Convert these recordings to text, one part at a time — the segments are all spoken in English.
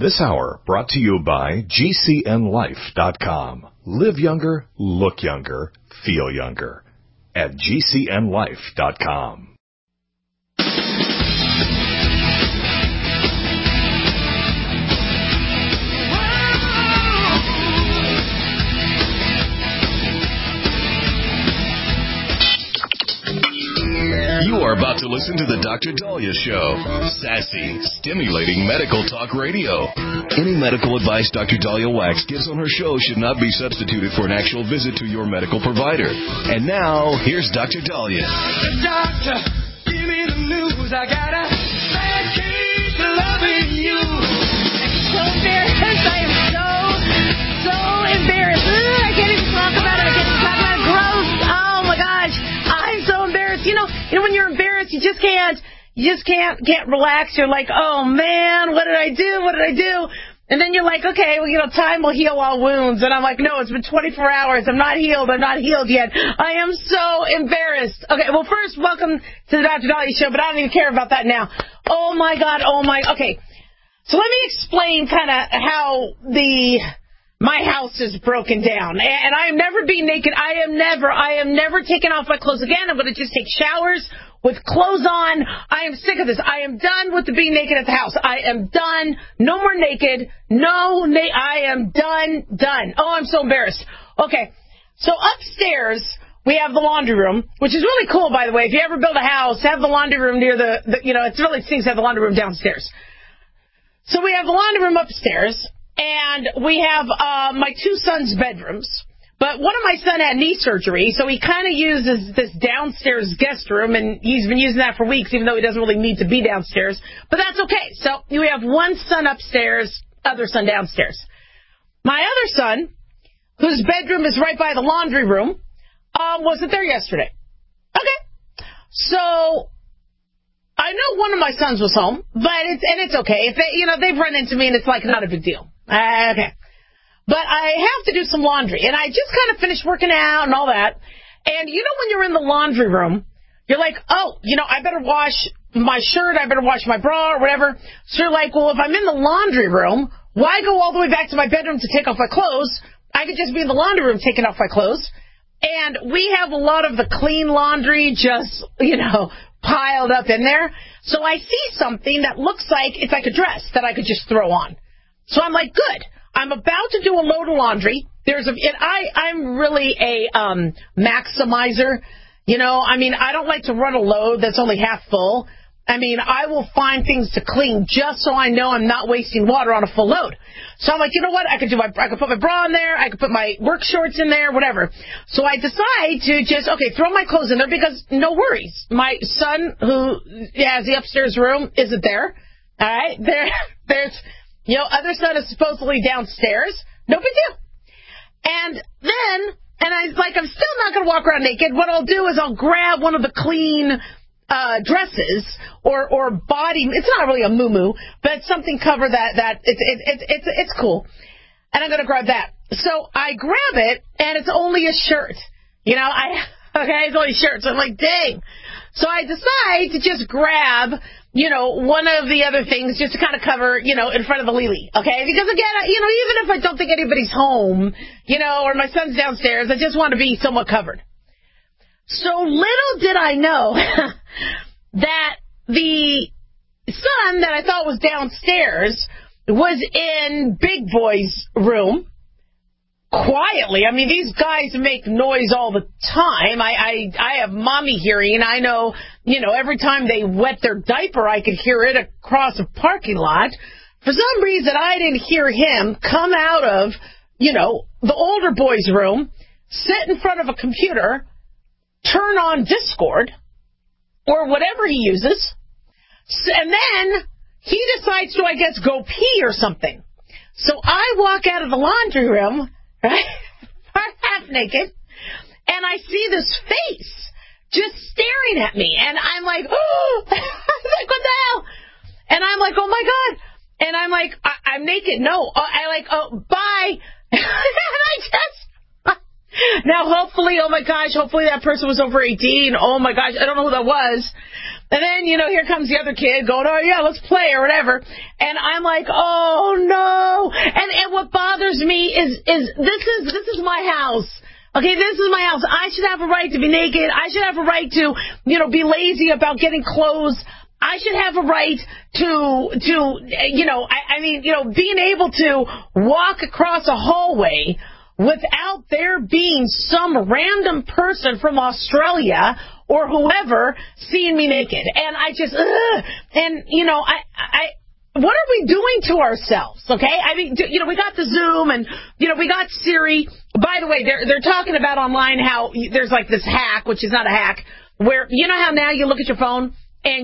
This hour brought to you by GCNLife.com. Live younger, look younger, feel younger at GCNLife.com. You are about to listen to the Dr. Daliah Show. Sassy, stimulating medical talk radio. Any medical advice Dr. Daliah Wax gives on her show should not be substituted for an actual visit to your medical provider. And now, here's Dr. Daliah. Doctor, give me the news. I got a bad case of loving you. So embarrassed. I am so embarrassed. I can't even talk about it. I can't even talk about it. Gross. Oh, my gosh. I'm so embarrassed. You know, when you're embarrassed, you just can't relax. You're like, oh man, what did I do? And then you're like, okay, well, time will heal all wounds. And I'm like, no, it's been 24 hours. I'm not healed yet. I am so embarrassed. Okay, well, first, welcome to the Dr. Daliah Show, but I don't even care about that now. Oh my God, okay. So let me explain kind of how my house is broken down. And I am never being naked. I am never taking off my clothes again. I'm going to just take showers with clothes on. I am sick of this. I am done with the being naked at the house. I am done. No more naked. I am done. Oh, I'm so embarrassed. Okay. So upstairs, we have the laundry room, which is really cool, by the way. If you ever build a house, have the laundry room near it's really stinks to have the laundry room downstairs. So we have the laundry room upstairs. And we have my two sons' bedrooms. But one of my sons had knee surgery, so he kind of uses this downstairs guest room, and he's been using that for weeks, even though he doesn't really need to be downstairs. But that's okay. So we have one son upstairs, other son downstairs. My other son, whose bedroom is right by the laundry room, wasn't there yesterday. Okay. So I know one of my sons was home, but it's okay. If they've run into me, and it's like not a big deal. Okay. But I have to do some laundry, and I just kind of finished working out and all that. And when you're in the laundry room, you're like, oh, I better wash my shirt, I better wash my bra or whatever. So you're like, well, if I'm in the laundry room, why go all the way back to my bedroom to take off my clothes? I could just be in the laundry room taking off my clothes. And we have a lot of the clean laundry just, piled up in there. So I see something that looks like it's like a dress that I could just throw on. So I'm like, good. I'm about to do a load of laundry. I'm really a maximizer. I don't like to run a load that's only half full. I will find things to clean just so I know I'm not wasting water on a full load. So I'm like, you know what? I could put my bra in there. I could put my work shorts in there, whatever. So I decide to just, throw my clothes in there because no worries. My son, who has the upstairs room, isn't there. All right. There's, other son is supposedly downstairs. No big deal. And then, I'm still not going to walk around naked. What I'll do is I'll grab one of the clean dresses or body. It's not really a muumuu, but it's something cover that it's cool. And I'm going to grab that. So I grab it, and it's only a shirt. It's only a shirt. So I'm like, dang. So I decide to just grab, one of the other things just to kind of cover, in front of the Lily. Okay? Because again, even if I don't think anybody's home, or my son's downstairs, I just want to be somewhat covered. So little did I know that the son that I thought was downstairs was in Big Boy's room quietly. These guys make noise all the time. I have mommy hearing. I know, every time they wet their diaper, I could hear it across a parking lot. For some reason, I didn't hear him come out of, the older boy's room, sit in front of a computer, turn on Discord, or whatever he uses, and then he decides to, I guess, go pee or something. So I walk out of the laundry room, right, half naked, and I see this face just staring at me, and I'm like, oh, I'm like, what the hell? And I'm like, oh my God. And I'm like, I'm naked. No, bye. And I just, now hopefully, oh my gosh, hopefully that person was over 18. Oh my gosh, I don't know who that was. And then, here comes the other kid going, oh, yeah, let's play or whatever. And I'm like, oh, no. And what bothers me is this is my house. Okay, this is my house. I should have a right to be naked. I should have a right to, be lazy about getting clothes. I should have a right to being able to walk across a hallway without there being some random person from Australia or whoever seeing me naked. And I just, what are we doing to ourselves, okay? I mean, we got the Zoom and, we got Siri. By the way, they're talking about online how there's like this hack, which is not a hack, where, how now you look at your phone and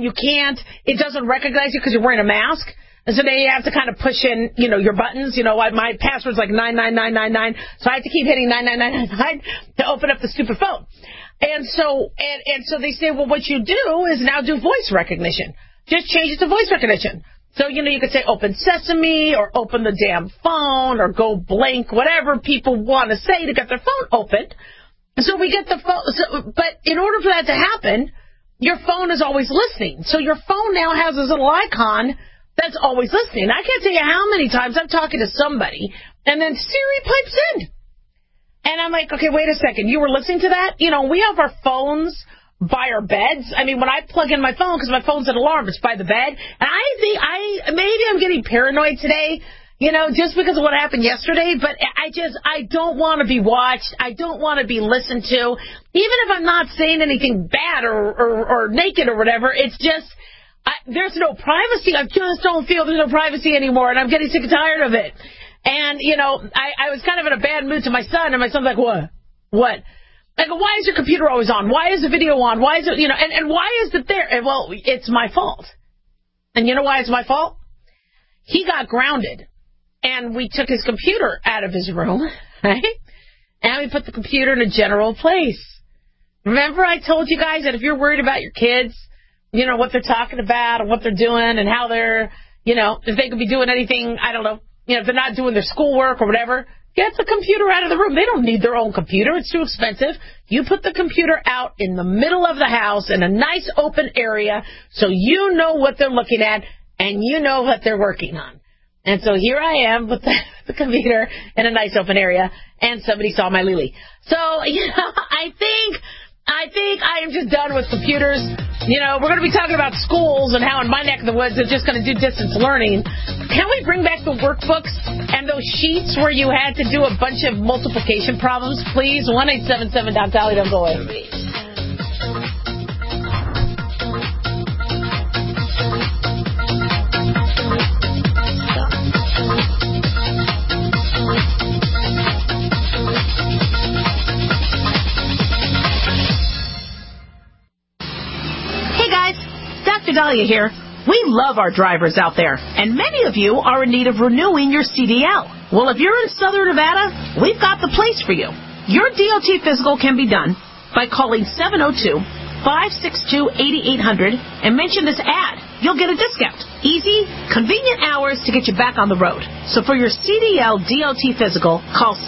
it doesn't recognize you because you're wearing a mask. And so then you have to kind of push in, your buttons. My password's like 99999, so I have to keep hitting 99999 to open up the stupid phone. And so they say, well, what you do is now do voice recognition. Just change it to voice recognition. So, you could say open sesame or open the damn phone or go blank, whatever people want to say to get their phone opened. So we get the phone. But in order for that to happen, your phone is always listening. So your phone now has this little icon that's always listening. I can't tell you how many times I'm talking to somebody and then Siri pipes in. And I'm like, okay, wait a second. You were listening to that? We have our phones by our beds. I mean, when I plug in my phone, because my phone's an alarm, it's by the bed. And I think maybe I'm getting paranoid today, just because of what happened yesterday. But I don't want to be watched. I don't want to be listened to. Even if I'm not saying anything bad or naked or whatever, it's just, there's no privacy. I just don't feel there's no privacy anymore. And I'm getting sick and tired of it. And, I was kind of in a bad mood to my son. And my son's like, what? What? I go, why is your computer always on? Why is the video on? Why is it, and why is it there? And, well, it's my fault. And you know why it's my fault? He got grounded. And we took his computer out of his room, right? And we put the computer in a general place. Remember I told you guys that if you're worried about your kids, what they're talking about and what they're doing and how they're, if they could be doing anything, I don't know, if they're not doing their schoolwork or whatever, get the computer out of the room. They don't need their own computer. It's too expensive. You put the computer out in the middle of the house in a nice open area so you know what they're looking at and you know what they're working on. And so here I am with the computer in a nice open area, and somebody saw my Lily. So, I think I am just done with computers. We're going to be talking about schools and how in my neck of the woods they're just going to do distance learning. Can we bring back the workbooks and those sheets where you had to do a bunch of multiplication problems, please? 1-877-DOC-DOLLY, don't go away. Dr. Dahlia here. We love our drivers out there, and many of you are in need of renewing your CDL. Well, if you're in Southern Nevada, we've got the place for you. Your DOT physical can be done by calling 702-562-8800 and mention this ad. You'll get a discount. Easy, convenient hours to get you back on the road. So for your CDL DOT physical, call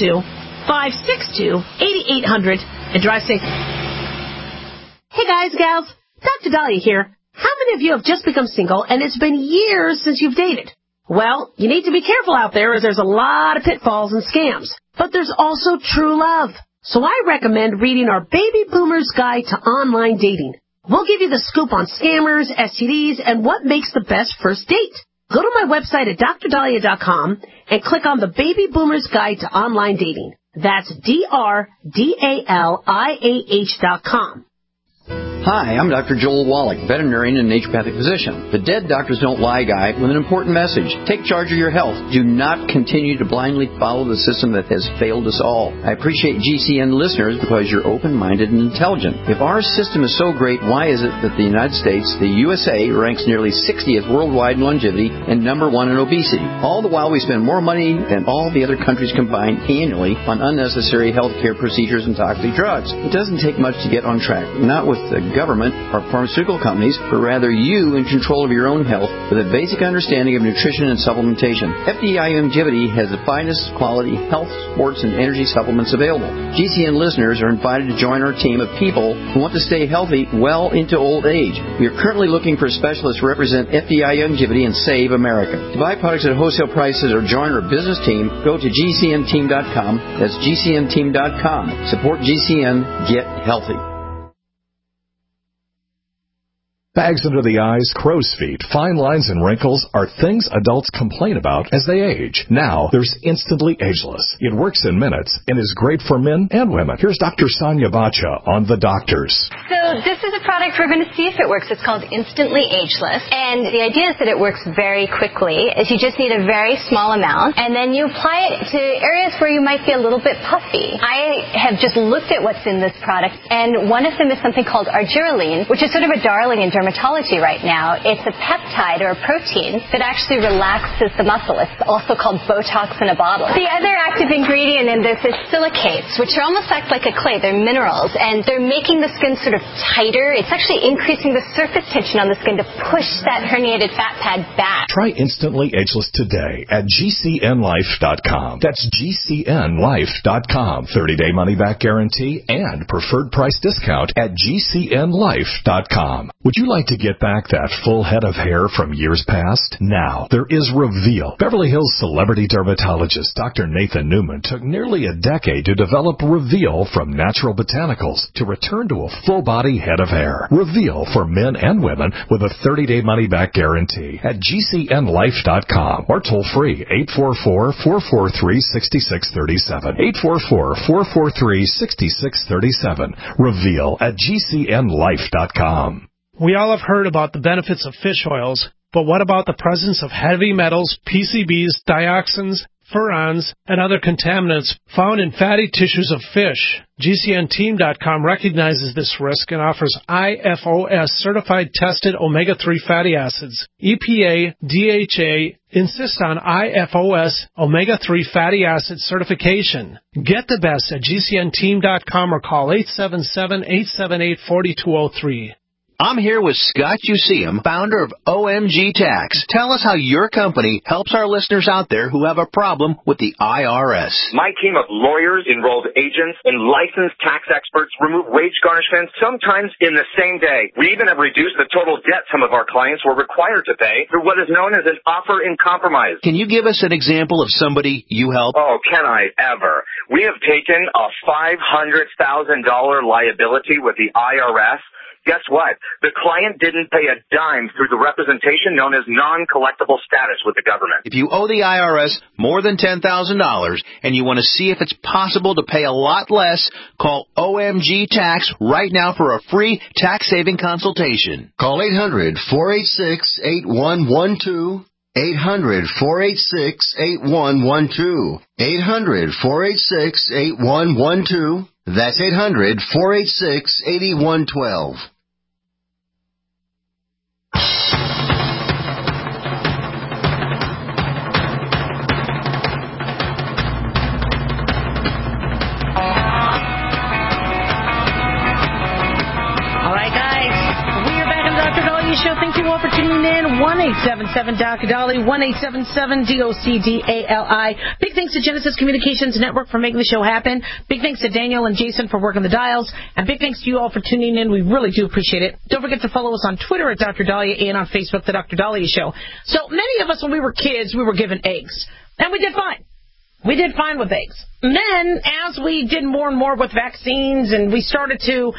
702-562-8800 and drive safe. Hey guys, gals, Dr. Dahlia here. How many of you have just become single and it's been years since you've dated? Well, you need to be careful out there as there's a lot of pitfalls and scams. But there's also true love. So I recommend reading our Baby Boomer's Guide to Online Dating. We'll give you the scoop on scammers, STDs, and what makes the best first date. Go to my website at drdahlia.com and click on the Baby Boomer's Guide to Online Dating. That's DRDALIAH.com. Hi, I'm Dr. Joel Wallach, veterinarian and naturopathic physician. The Dead Doctors Don't Lie guy with an important message. Take charge of your health. Do not continue to blindly follow the system that has failed us all. I appreciate GCN listeners because you're open-minded and intelligent. If our system is so great, why is it that the United States, the USA, ranks nearly 60th worldwide in longevity and number 1 in obesity? All the while we spend more money than all the other countries combined annually on unnecessary health care procedures and toxic drugs. It doesn't take much to get on track. Not with the government or pharmaceutical companies, but rather you in control of your own health with a basic understanding of nutrition and supplementation. FDI Longevity has the finest quality health, sports, and energy supplements available. GCN listeners are invited to join our team of people who want to stay healthy well into old age. We are currently looking for specialists to represent FDI Longevity and Save America. To buy products at wholesale prices or join our business team, go to GCNteam.com. That's GCNteam.com. Support GCN. Get healthy. Bags under the eyes, crow's feet, fine lines, and wrinkles are things adults complain about as they age. Now, there's Instantly Ageless. It works in minutes and is great for men and women. Here's Dr. Sonia Bacha on The Doctors. So this is a product we're going to see if it works. It's called Instantly Ageless. And the idea is that it works very quickly, is you just need a very small amount, and then you apply it to areas where you might be a little bit puffy. I have just looked at what's in this product, and one of them is something called argireline, which is sort of a darling in dermatology right now. It's a peptide or a protein that actually relaxes the muscle. It's also called Botox in a bottle. The other active ingredient in this is silicates, which are almost act like a clay. They're minerals, and they're making the skin sort of tighter. It's actually increasing the surface tension on the skin to push that herniated fat pad back. Try Instantly Ageless today at GCNlife.com. That's GCNlife.com. 30-day money-back guarantee and preferred price discount at GCNlife.com. Would you like to get back that full head of hair from years past? Now, there is Reveal. Beverly Hills celebrity dermatologist Dr. Nathan Newman took nearly a decade to develop Reveal from natural botanicals to return to a full-body head of hair. Reveal for men and women with a 30-day money-back guarantee at GCNlife.com or toll-free 844-443-6637. 844-443-6637. Reveal at GCNlife.com. We all have heard about the benefits of fish oils, but what about the presence of heavy metals, PCBs, dioxins, furans, and other contaminants found in fatty tissues of fish? GCNteam.com recognizes this risk and offers IFOS certified tested omega-3 fatty acids. EPA, DHA insist on IFOS omega-3 fatty acid certification. Get the best at GCNteam.com or call 877-878-4203. I'm here with Scott Useum, founder of OMG Tax. Tell us how your company helps our listeners out there who have a problem with the IRS. My team of lawyers, enrolled agents, and licensed tax experts remove wage garnishments sometimes in the same day. We even have reduced the total debt some of our clients were required to pay through what is known as an offer in compromise. Can you give us an example of somebody you help? Oh, can I ever? We have taken a $500,000 liability with the IRS. Guess what? The client didn't pay a dime through the representation known as non-collectible status with the government. If you owe the IRS more than $10,000 and you want to see if it's possible to pay a lot less, call OMG Tax right now for a free tax-saving consultation. Call 800-486-8112. 800-486-8112. 800-486-8112. That's 800-486-8112. Show. Thank you all for tuning in. 1-877-Dr. Dolly, 1-877-DOCDALI. Big thanks to Genesis Communications Network for making the show happen. Big thanks to Daniel and Jason for working the dials. And big thanks to you all for tuning in. We really do appreciate it. Don't forget to follow us on Twitter at Dr. Dahlia and on Facebook, The Dr. Dahlia Show. So many of us, when we were kids, we were given eggs. And we did fine. We did fine with eggs. And then, as we did more and more with vaccines and we started to,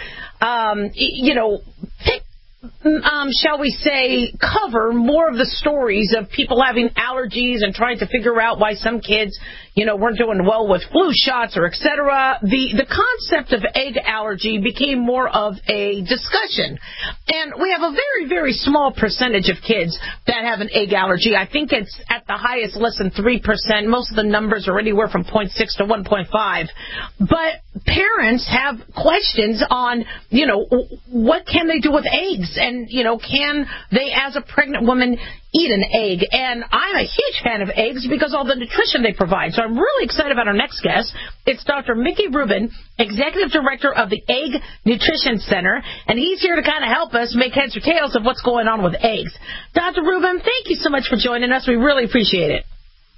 pick shall we say, cover more of the stories of people having allergies and trying to figure out why some kids, weren't doing well with flu shots or et cetera. The concept of egg allergy became more of a discussion. And we have a very, very small percentage of kids that have an egg allergy. I think it's at the highest less than 3%. Most of the numbers are anywhere from 0.6 to 1.5. But parents have questions on, what can they do with eggs? eggs, and, can they, as a pregnant woman, eat an egg? And I'm a huge fan of eggs because all the nutrition they provide. So I'm really excited about our next guest. It's Dr. Mickey Rubin, Executive Director of the Egg Nutrition Center, and he's here to kind of help us make heads or tails of what's going on with eggs. Dr. Rubin, thank you so much for joining us. We really appreciate it.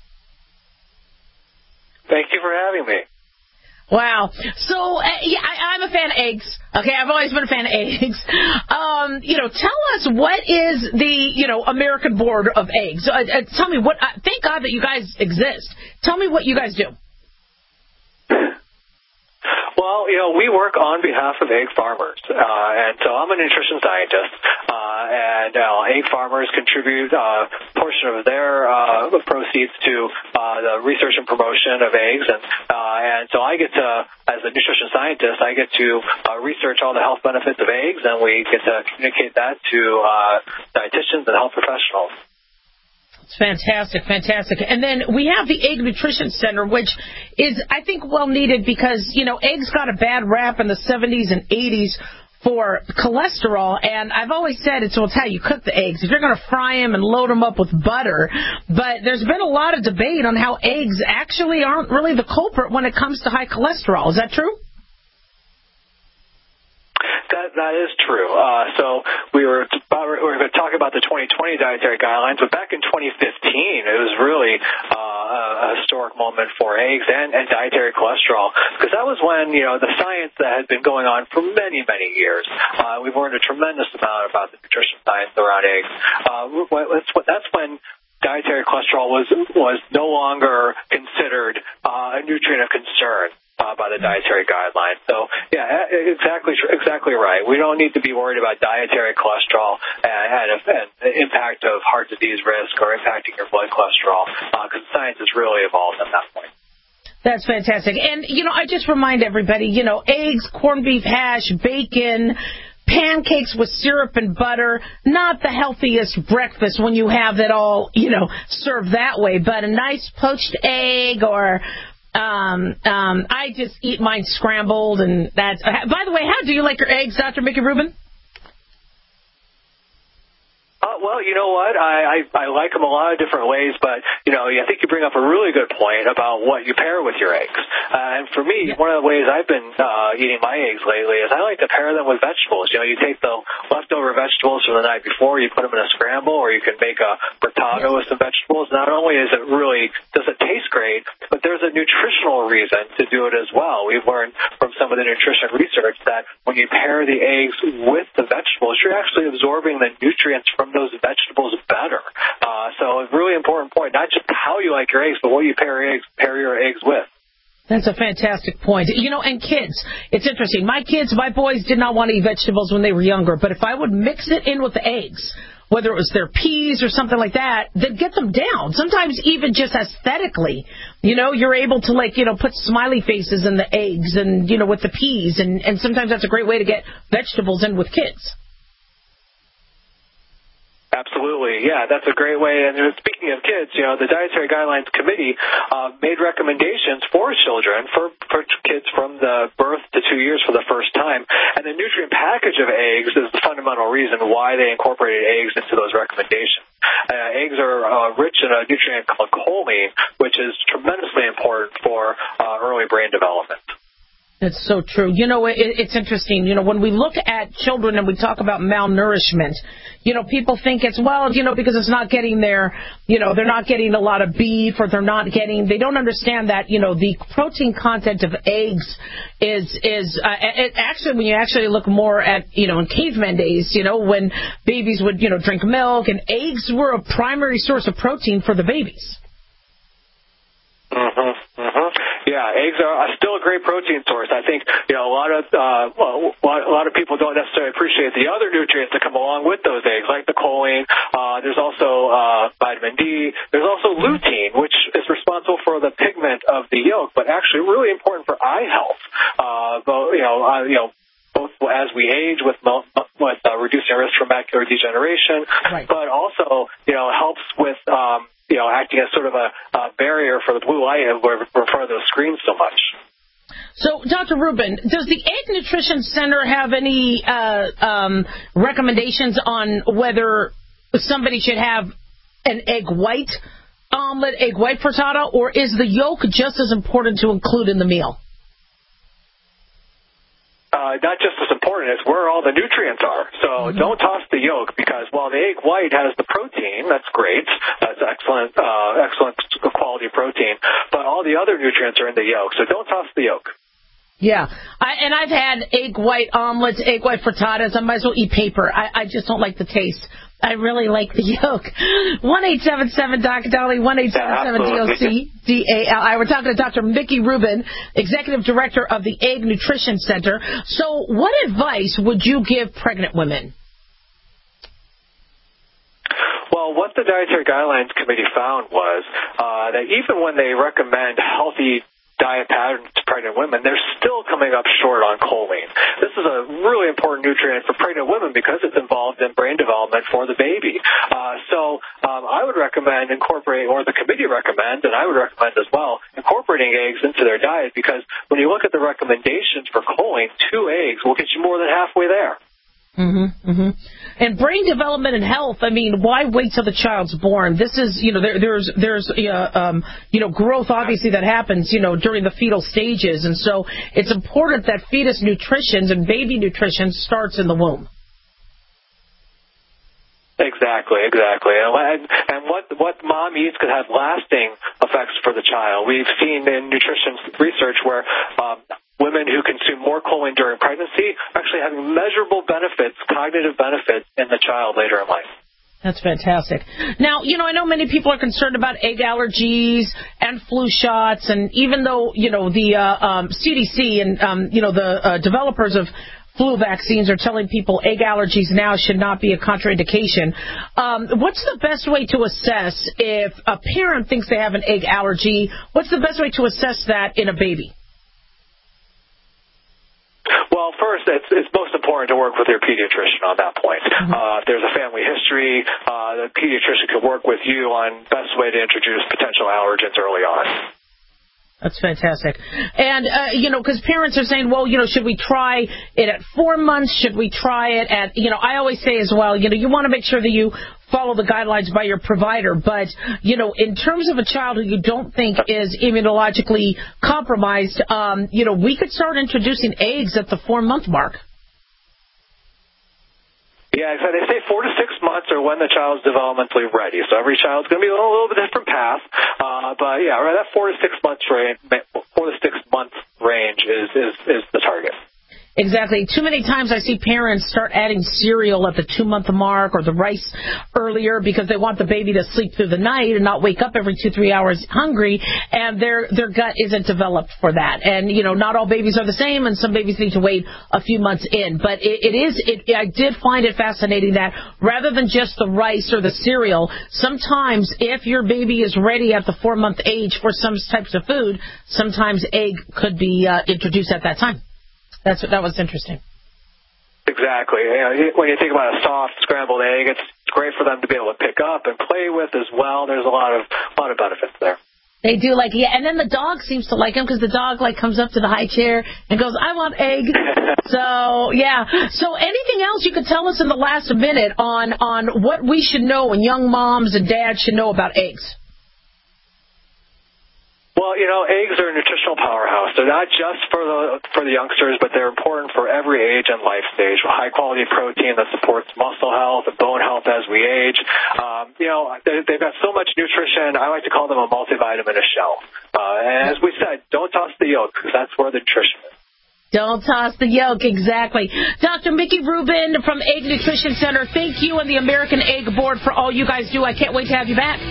Thank you for having me. Wow. So, I'm a fan of eggs. Okay, I've always been a fan of eggs. Tell us, what is the, American Board of Eggs? Tell me what, thank God that you guys exist. Tell me what you guys do. Well, we work on behalf of egg farmers, and so I'm a nutrition scientist, and egg farmers contribute a portion of their proceeds to the research and promotion of eggs, and so I get to, as a nutrition scientist, I get to research all the health benefits of eggs, and we get to communicate that to dietitians and health professionals. It's fantastic, fantastic. And then we have the Egg Nutrition Center, which is, I think, well needed because, eggs got a bad rap in the 70s and 80s for cholesterol. And I've always said it's how you cook the eggs. If you're going to fry them and load them up with butter. But there's been a lot of debate on how eggs actually aren't really the culprit when it comes to high cholesterol. Is that true? That is true. So we were going to talk about the 2020 dietary guidelines, but back in 2015, it was really a historic moment for eggs and dietary cholesterol, because that was when, the science that had been going on for many, many years. We've learned a tremendous amount about the nutrition science around eggs. That's when dietary cholesterol was no longer considered a nutrient of concern by the dietary guidelines. So, yeah, exactly right. We don't need to be worried about dietary cholesterol and the impact of heart disease risk or impacting your blood cholesterol, because science has really evolved at that point. That's fantastic. And, I just remind everybody, eggs, corned beef hash, bacon, pancakes with syrup and butter, not the healthiest breakfast when you have it all, served that way, but a nice poached egg or I just eat mine scrambled, and that's. By the way, how do you like your eggs, Dr. Mickey Rubin? Well, you know what? I like them a lot of different ways, but, I think you bring up a really good point about what you pair with your eggs. And for me, one of the ways I've been eating my eggs lately is I like to pair them with vegetables. You take the leftover vegetables from the night before, you put them in a scramble, or you can make a frittata with some vegetables. Not only does it taste great, but there's a nutritional reason to do it as well. We've learned from some of the nutrition research that when you pair the eggs with the vegetables, you're actually absorbing the nutrients from those vegetables better. So a really important point, not just how you like your eggs, but what you pair your eggs with. That's a fantastic point. And kids, it's interesting. My boys did not want to eat vegetables when they were younger, but if I would mix it in with the eggs, whether it was their peas or something like that, they'd get them down. Sometimes even just aesthetically, you're able to put smiley faces in the eggs and, with the peas. And sometimes that's a great way to get vegetables in with kids. Absolutely. Yeah, that's a great way. And speaking of kids, the Dietary Guidelines Committee made recommendations for children, for kids from the birth to 2 years for the first time. And the nutrient package of eggs is the fundamental reason why they incorporated eggs into those recommendations. Eggs are rich in a nutrient called choline, which is tremendously important for early brain development. That's so true. It's interesting. When we look at children and we talk about malnourishment, people think it's, because it's not getting they're not getting a lot of beef, or they don't understand that, the protein content of eggs is actually, when you actually look more at, in caveman days, when babies would, drink milk, and eggs were a primary source of protein for the babies. Yeah, eggs are still a great protein source. I think a lot of people don't necessarily appreciate the other nutrients that come along with those eggs, like the choline. There's also vitamin D. There's also lutein, which is responsible for the pigment of the yolk, but actually really important for eye health. Both as we age with reducing risk for macular degeneration, right, but also helps with acting as sort of a barrier for the blue light in front of those screens so much. So, Dr. Rubin, does the Egg Nutrition Center have any recommendations on whether somebody should have an egg white omelet, egg white frittata, or is the yolk just as important to include in the meal? Not just as important as where all the nutrients are. So don't toss the yolk, because while the egg white has the protein, that's great. That's excellent quality protein. But all the other nutrients are in the yolk. So don't toss the yolk. Yeah. I've had egg white omelets, egg white frittatas. I might as well eat paper. I just don't like the taste. I really like the yolk. 1-877-Doc-Dolly, 1-877-DOC-DALI. We're talking to Dr. Mickey Rubin, Executive Director of the Egg Nutrition Center. So what advice would you give pregnant women? Well, what the Dietary Guidelines Committee found was that even when they recommend healthy diet patterns to pregnant women, they're still coming up short on choline. This is a really important nutrient for pregnant women because it's involved in brain development for the baby. So I would recommend or the committee recommends, and I would recommend as well, incorporating eggs into their diet, because when you look at the recommendations for choline, 2 eggs will get you more than halfway there. And brain development and health, I mean, why wait till the child's born? This is, there's growth obviously that happens, during the fetal stages. And so it's important that fetus nutrition and baby nutrition starts in the womb. Exactly. And what mom eats could have lasting effects for the child. We've seen in nutrition research where women who consume more choline during pregnancy actually having measurable benefits, cognitive benefits in the child later in life. That's fantastic. Now, I know many people are concerned about egg allergies and flu shots, and even though, the CDC and, the developers of flu vaccines are telling people egg allergies now should not be a contraindication. What's the best way to assess if a parent thinks they have an egg allergy? What's the best way to assess that in a baby? Well, first, it's most important to work with your pediatrician on that point. If there's a family history, the pediatrician could work with you on best way to introduce potential allergens early on. That's fantastic. And, because parents are saying, well, should we try it at 4 months? Should we try it at, I always say as well, you want to make sure that you follow the guidelines by your provider. But, in terms of a child who you don't think is immunologically compromised, we could start introducing eggs at the 4-month mark. Yeah, so they say 4 to 6 months are when the child's developmentally ready. So every child's going to be on a little bit different path. But yeah, right, that 4 to 6 months range is the target. Exactly. Too many times I see parents start adding cereal at the 2-month mark or the rice earlier because they want the baby to sleep through the night and not wake up every 2-3 hours hungry, and their gut isn't developed for that. And, not all babies are the same, and some babies need to wait a few months in. But I did find it fascinating that rather than just the rice or the cereal, sometimes if your baby is ready at the 4-month age for some types of food, sometimes egg could be introduced at that time. That was interesting. Exactly. When you think about a soft scrambled egg, it's great for them to be able to pick up and play with as well. There's a lot of benefits there. They do and then the dog seems to like them because the dog comes up to the high chair and goes, "I want egg." So yeah. So anything else you could tell us in the last minute on what we should know and young moms and dads should know about eggs? Well, eggs are a nutritional powerhouse. They're not just for the youngsters, but they're important for every age and life stage. With high-quality protein that supports muscle health and bone health as we age. They've got so much nutrition. I like to call them a multivitamin a shell. And as we said, don't toss the yolk because that's where the nutrition is. Don't toss the yolk, exactly. Dr. Mickey Rubin from Egg Nutrition Center, thank you and the American Egg Board for all you guys do. I can't wait to have you back.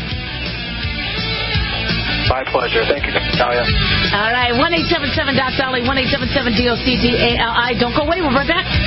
My pleasure. Thank you, Natalia. All right, 1-877-Doc-Dolly, 1-877-DOC-DALI. Don't go away. We'll be right back.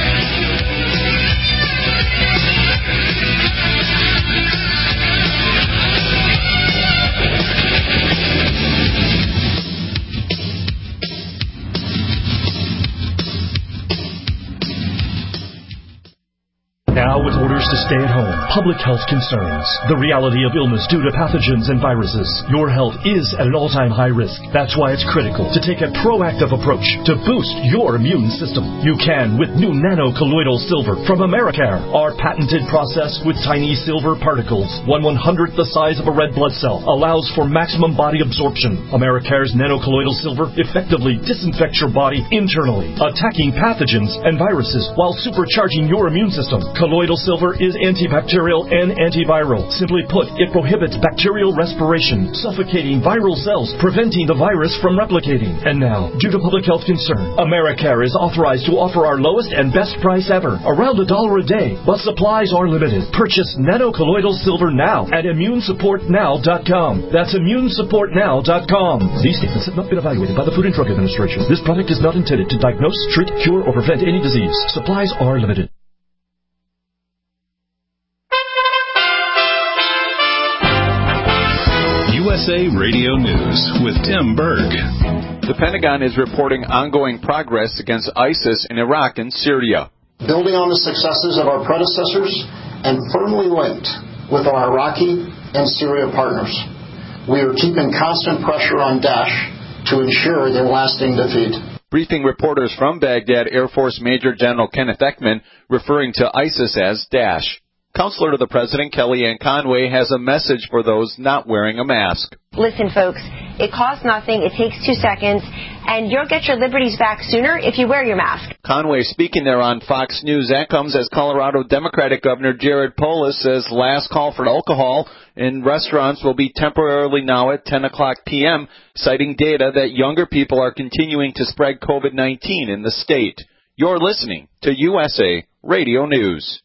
Now with orders forced to stay at home. Public health concerns. The reality of illness due to pathogens and viruses. Your health is at an all-time high risk. That's why it's critical to take a proactive approach to boost your immune system. You can with new nano-colloidal silver from Americare. Our patented process with tiny silver particles, 1/100th the size of a red blood cell, allows for maximum body absorption. Americare's nano-colloidal silver effectively disinfects your body internally, attacking pathogens and viruses while supercharging your immune system. Colloidal silver is antibacterial and antiviral. Simply put, it prohibits bacterial respiration, suffocating viral cells, preventing the virus from replicating. And now, due to public health concern, Americare is authorized to offer our lowest and best price ever, around $1 a day, but supplies are limited. Purchase nano-colloidal silver now at ImmuneSupportNow.com. That's ImmuneSupportNow.com. These statements have not been evaluated by the Food and Drug Administration. This product is not intended to diagnose, treat, cure, or prevent any disease. Supplies are limited. USA Radio News with Tim Berg. The Pentagon is reporting ongoing progress against ISIS in Iraq and Syria. Building on the successes of our predecessors and firmly linked with our Iraqi and Syria partners, we are keeping constant pressure on Daesh to ensure their lasting defeat. Briefing reporters from Baghdad, Air Force Major General Kenneth Ekman, referring to ISIS as Daesh. Counselor to the President, Kellyanne Conway, has a message for those not wearing a mask. Listen, folks, it costs nothing. It takes 2 seconds, and you'll get your liberties back sooner if you wear your mask. Conway speaking there on Fox News. That comes as Colorado Democratic Governor Jared Polis says last call for alcohol in restaurants will be temporarily now at 10 o'clock p.m., citing data that younger people are continuing to spread COVID-19 in the state. You're listening to USA Radio News.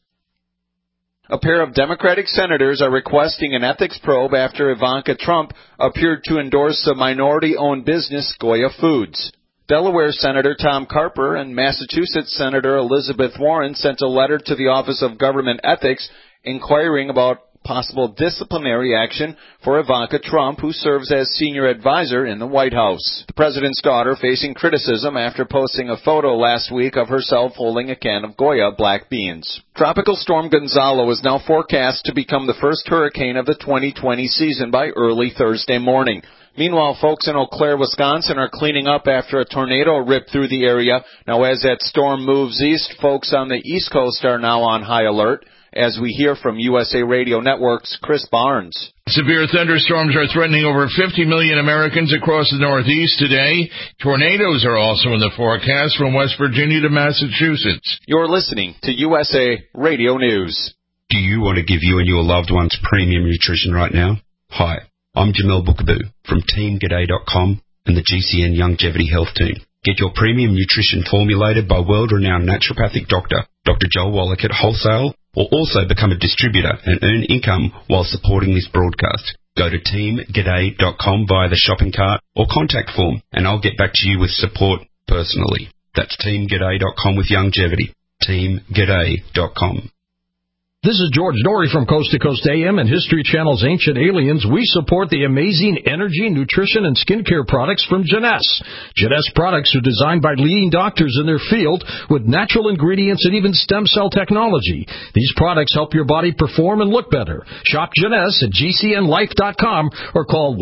A pair of Democratic senators are requesting an ethics probe after Ivanka Trump appeared to endorse the minority-owned business Goya Foods. Delaware Senator Tom Carper and Massachusetts Senator Elizabeth Warren sent a letter to the Office of Government Ethics inquiring about possible disciplinary action for Ivanka Trump, who serves as senior advisor in the White House. The president's daughter facing criticism after posting a photo last week of herself holding a can of Goya black beans. Tropical Storm Gonzalo is now forecast to become the first hurricane of the 2020 season by early Thursday morning. Meanwhile, folks in Eau Claire, Wisconsin are cleaning up after a tornado ripped through the area. Now, as that storm moves east, folks on the East Coast are now on high alert. As we hear from USA Radio Network's Chris Barnes. Severe thunderstorms are threatening over 50 million Americans across the Northeast today. Tornadoes are also in the forecast from West Virginia to Massachusetts. You're listening to USA Radio News. Do you want to give you and your loved ones premium nutrition right now? Hi, I'm Jamel Bookaboo from TeamGaday.com and the GCN Longevity Health Team. Get your premium nutrition formulated by world-renowned naturopathic doctor, Dr. Joel Wallach at Wholesale, or also become a distributor and earn income while supporting this broadcast. Go to TeamGaday.com via the shopping cart or contact form, and I'll get back to you with support personally. That's TeamGaday.com with longevity. TeamGaday.com. This is George Dory from Coast to Coast AM and History Channel's Ancient Aliens. We support the amazing energy, nutrition, and skincare products from Jeunesse. Jeunesse products are designed by leading doctors in their field with natural ingredients and even stem cell technology. These products help your body perform and look better. Shop Jeunesse at GCNLife.com or call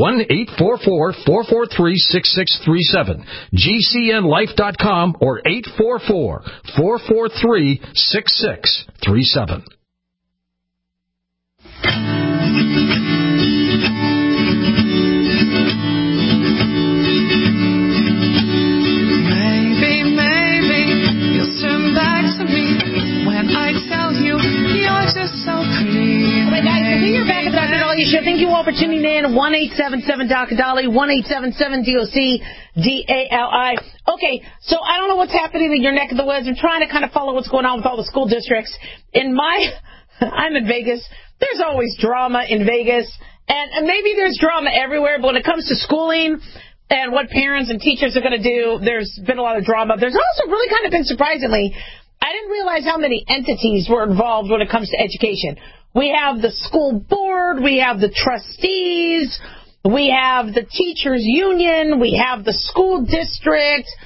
1-844-443-6637. GCNLife.com or 844-443-6637. Maybe you'll turn back to me when I tell you you're just so pretty. All right, guys, so you're back at the Dr. Dolly Show. Thank you all for tuning in. 1-877-Dr. Dolly, 1-877-DOC-DALI. Okay, so I don't know what's happening in your neck of the woods. I'm trying to kind of follow what's going on with all the school districts. I'm in Vegas. There's always drama in Vegas, and maybe there's drama everywhere, but when it comes to schooling and what parents and teachers are going to do, there's been a lot of drama. There's also really kind of been, surprisingly, I didn't realize how many entities were involved when it comes to education. We have the school board, we have the trustees, we have the teachers union, we have the school district,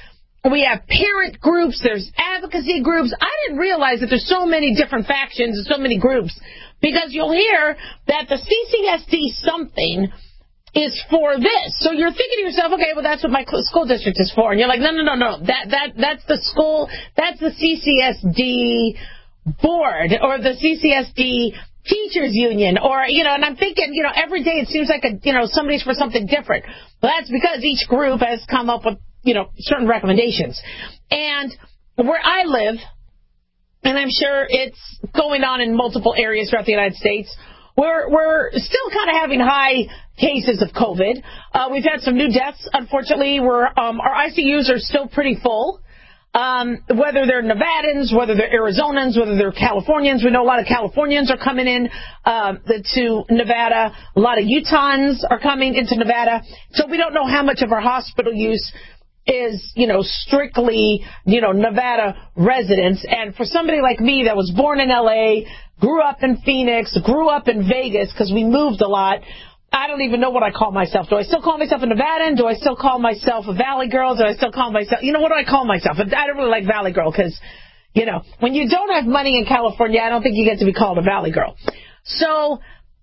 We have parent groups. There's advocacy groups. I didn't realize that there's so many different factions and so many groups, because you'll hear that the CCSD something is for this. So you're thinking to yourself, okay, well, that's what my school district is for. And you're like, no. That's the school, that's the CCSD board or the CCSD teachers union, or, and I'm thinking, every day it seems like somebody's for something different. Well, that's because each group has come up with, certain recommendations. And where I live, and I'm sure it's going on in multiple areas throughout the United States, we're still kind of having high cases of COVID. We've had some new deaths, unfortunately. Our ICUs are still pretty full. Whether they're Nevadans, whether they're Arizonans, whether they're Californians. We know a lot of Californians are coming in to Nevada. A lot of Utahns are coming into Nevada. So we don't know how much of our hospital use is, strictly, Nevada residents. And for somebody like me that was born in L.A., grew up in Phoenix, grew up in Vegas, because we moved a lot, I don't even know what I call myself. Do I still call myself a Nevadan? Do I still call myself a Valley Girl? Do I still call myself, what do I call myself? I don't really like Valley Girl because, when you don't have money in California, I don't think you get to be called a Valley Girl. So,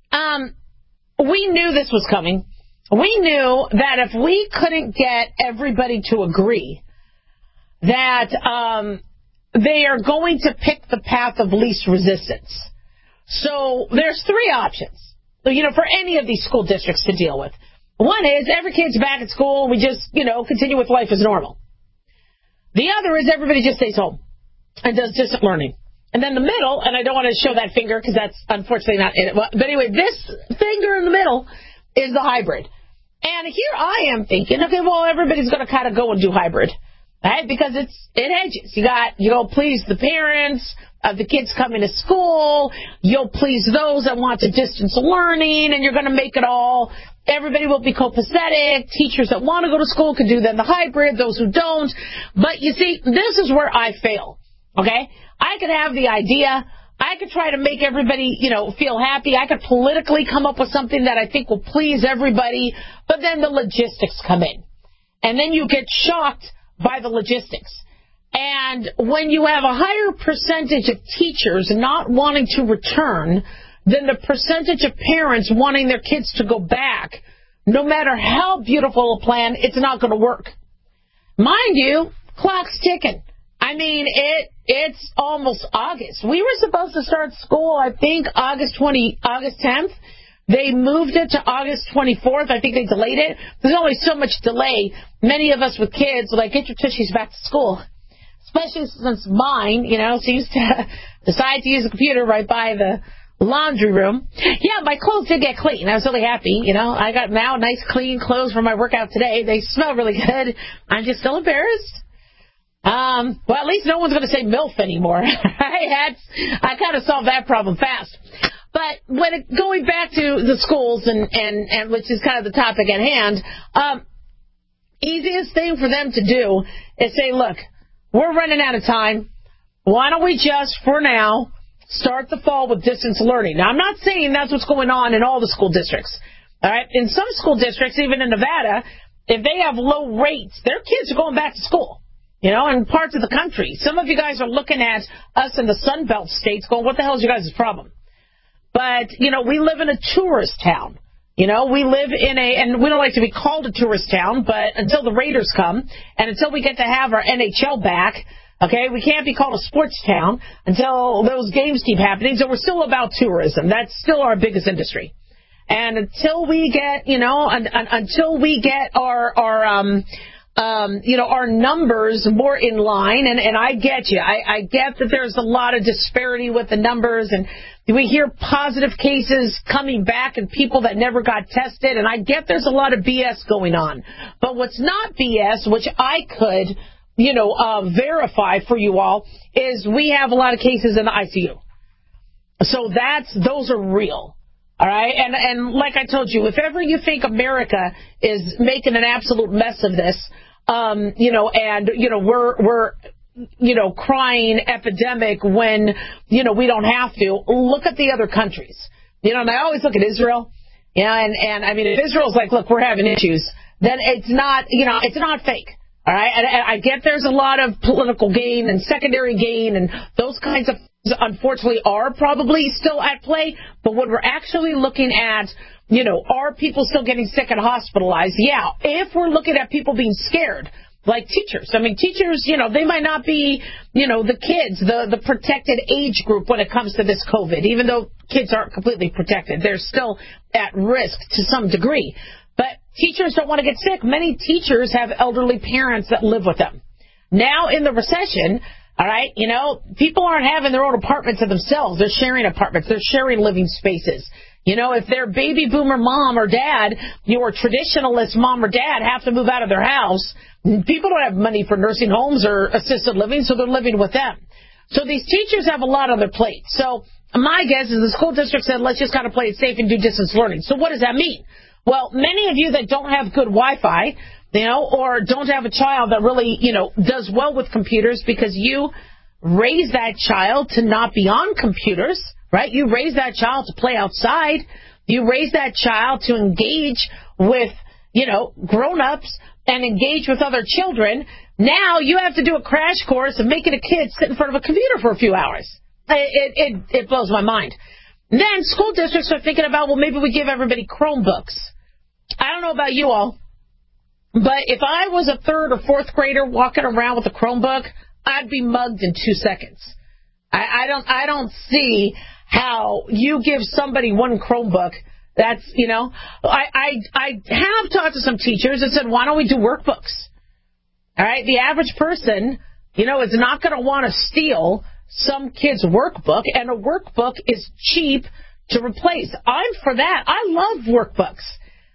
we knew this was coming. We knew that if we couldn't get everybody to agree that they are going to pick the path of least resistance. So there's three options, for any of these school districts to deal with. One is every kid's back at school and we just, continue with life as normal. The other is everybody just stays home and does distant learning. And then the middle, and I don't want to show that finger because that's unfortunately not in it. But anyway, this finger in the middle is the hybrid. And here I am thinking, okay, well, everybody's going to kind of go and do hybrid, right? Because it hedges. You'll please the parents of the kids coming to school. You'll please those that want to distance learning, and you're going to make it all. Everybody will be copacetic. Teachers that want to go to school can do then the hybrid, those who don't. But you see, this is where I fail, okay? I could have the idea. I could try to make everybody, feel happy. I could politically come up with something that I think will please everybody, but then the logistics come in. And then you get shocked by the logistics. And when you have a higher percentage of teachers not wanting to return than the percentage of parents wanting their kids to go back, no matter how beautiful a plan, it's not going to work. Mind you, clock's ticking. I mean, it's almost August. We were supposed to start school, I think, August 10th. They moved it to August 24th. I think they delayed it. There's only so much delay. Many of us with kids are like, get your tushies back to school. Especially since mine, seems to decide to use the computer right by the laundry room. Yeah, my clothes did get clean. I was really happy. I got now nice clean clothes for my workout today. They smell really good. I'm just still embarrassed. Well, at least no one's going to say MILF anymore. I kind of solved that problem fast. But going back to the schools and which is kind of the topic at hand, easiest thing for them to do is say, look, we're running out of time. Why don't we just, for now, start the fall with distance learning? Now, I'm not saying that's what's going on in all the school districts. All right? In some school districts, even in Nevada, if they have low rates, their kids are going back to school. In parts of the country. Some of you guys are looking at us in the Sun Belt states going, what the hell is your guys' problem? But, we live in a tourist town. We live in and we don't like to be called a tourist town, but until the Raiders come and until we get to have our NHL back, okay, we can't be called a sports town until those games keep happening. So we're still about tourism. That's still our biggest industry. And until we get, until we get our numbers more in line, and I get you. I get that there's a lot of disparity with the numbers, and we hear positive cases coming back and people that never got tested, and I get there's a lot of BS going on. But what's not BS, which I could, verify for you all, is we have a lot of cases in the ICU. So those are real. All right, and like I told you, if ever you think America is making an absolute mess of this, we're crying epidemic when we don't have to, look at the other countries. And I always look at Israel. And I mean, if Israel's like, look, we're having issues, then it's not, it's not fake. All right, and I get there's a lot of political gain and secondary gain, and those kinds of things, unfortunately, are probably still at play. But when we're actually looking at, are people still getting sick and hospitalized? Yeah, if we're looking at people being scared, like teachers. I mean, teachers, they might not be, the kids, the protected age group when it comes to this COVID, even though kids aren't completely protected. They're still at risk to some degree. But teachers don't want to get sick. Many teachers have elderly parents that live with them. Now in the recession, all right, people aren't having their own apartments to themselves. They're sharing apartments. They're sharing living spaces. If their baby boomer mom or dad, or traditionalist mom or dad have to move out of their house, people don't have money for nursing homes or assisted living, so they're living with them. So these teachers have a lot on their plate. So my guess is the school district said, let's just kind of play it safe and do distance learning. So what does that mean? Well, many of you that don't have good Wi-Fi, or don't have a child that really, does well with computers because you raise that child to not be on computers, right? You raise that child to play outside. You raise that child to engage with, grown-ups and engage with other children. Now you have to do a crash course of making a kid sit in front of a computer for a few hours. It blows my mind. And then school districts are thinking about, well, maybe we give everybody Chromebooks. I don't know about you all, but if I was a third or fourth grader walking around with a Chromebook, I'd be mugged in 2 seconds. I don't see how you give somebody one Chromebook. That's, I have talked to some teachers and said, why don't we do workbooks? All right, the average person, is not going to want to steal some kid's workbook, and a workbook is cheap to replace. I'm for that. I love workbooks.